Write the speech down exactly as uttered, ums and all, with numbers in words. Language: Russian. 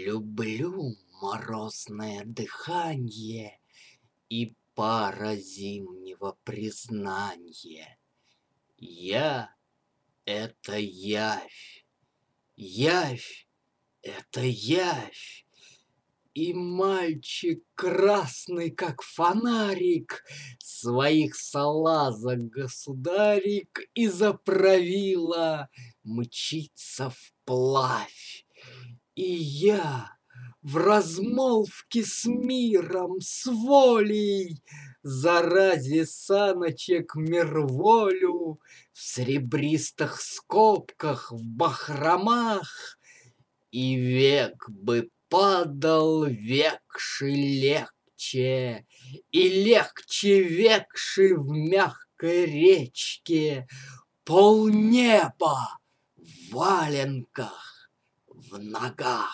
Люблю морозное дыханье И пара зимнего признанья. Я — это явь, явь — это явь, И мальчик красный, как фонарик, Своих салазок государик Из-за правила мчится вплавь. И я в размолвке с миром, с волей, Заразе саночек мирволю, В серебристых скобках, в бахромах, И век бы падал векши легче, И легче векши в мягкой речке, Полнеба в валенках, в ногах.